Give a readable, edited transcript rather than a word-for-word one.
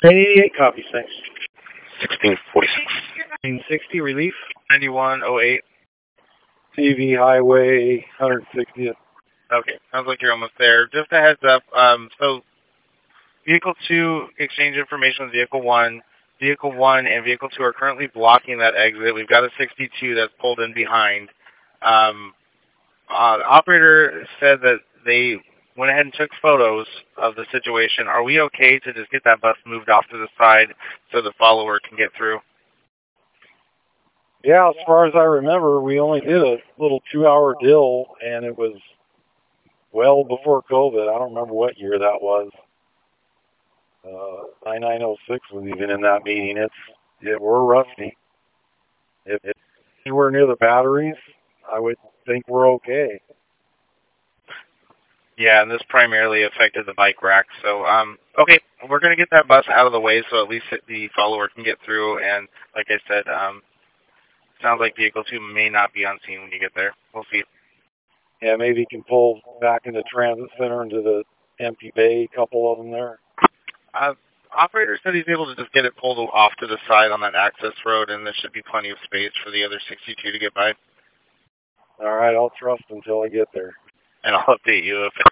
1088 copy, thanks. 1646. 1960 relief. 9108. TV Highway 160th. Okay, sounds like you're almost there. Just a heads up, so Vehicle 2 exchange information with Vehicle 1. Vehicle 1 and Vehicle 2 are currently blocking that exit. We've got a 62 that's pulled in behind. The operator said that they went ahead and took photos of the situation. Are we okay to just get that bus moved off to the side so the follower can get through? Yeah, as far as I remember, we only did a little 2-hour deal, and it was well before COVID. I don't remember what year that was. 9906 was even in that meeting. We're rusty. If it's anywhere near the batteries, I would think we're okay. Yeah, and this primarily affected the bike rack. So, okay, we're going to get that bus out of the way so at least the follower can get through. And like I said, sounds like Vehicle 2 may not be on scene when you get there. We'll see. Yeah, maybe you can pull back into Transit Center into the empty bay, a couple of them there. Operator said he's able to just get it pulled off to the side on that access road, and there should be plenty of space for the other 62 to get by. All right, I'll trust until I get there. And I'll update you if